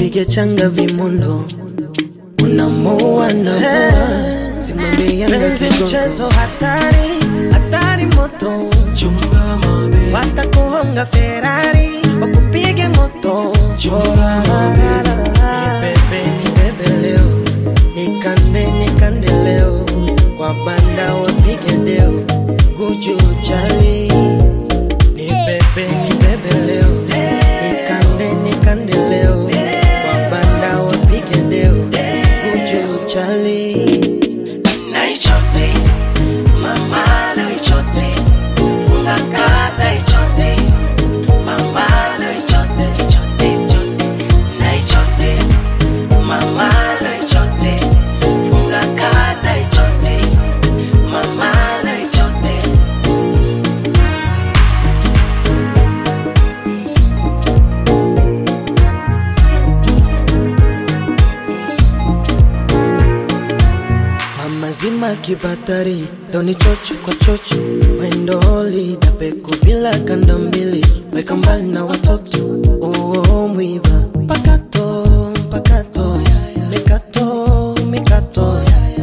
Usipige changa vimondo, unamuua na simambe yanga mchezo hatari, hatari moto. Chunga mabe, watakuhonga Ferrari, wakupige moto. Chunga mabe, ni bebe leo, nikande leo, kwa banda wapige deo, guju chali. Ni bebe leo, nikande leo, kwa banda wapige deo, guju chali. Naichote, mama naichote, ungakata ichote, mama naichote, naichote, mama naichote, ungakata ichote, mama naichote. Mama zima kibatari, doni chocho kwa chocho, wendoli dapeku bila kanda mbili, weka mbali na watoto, mwiba. Pakato, mikato,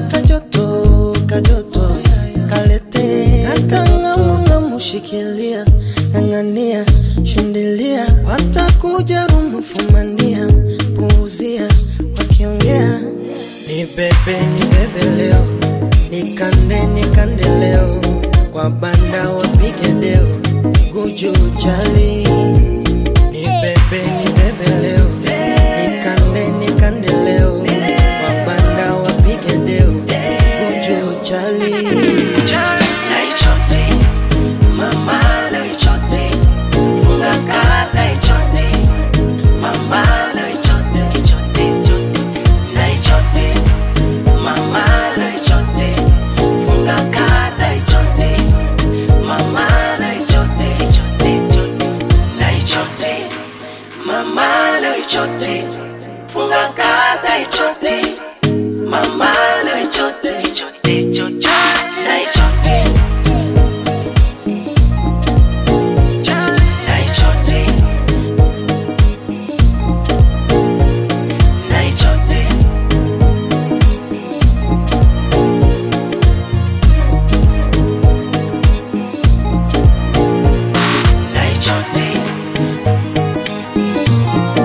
kajoto, kalete. Katanga muna mushikilia, ngangania, shindilia, watakuja rumufumania, puuzia, wakiongea. Ni bebe leo, nikande leo, kwa banda wapige deo, guju chali. Ni bebe leo, nikande leo, kwa banda wapige deo, guju chali. Naichote, mama naichote, ungakata ichote, mama naichote, naichote, mama naichote, ungakata ichote, mama naichote, naichote, mama naichote, ungakata ichote, mama naichote, naichote.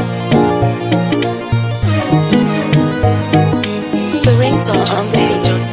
The ringtone on the stage.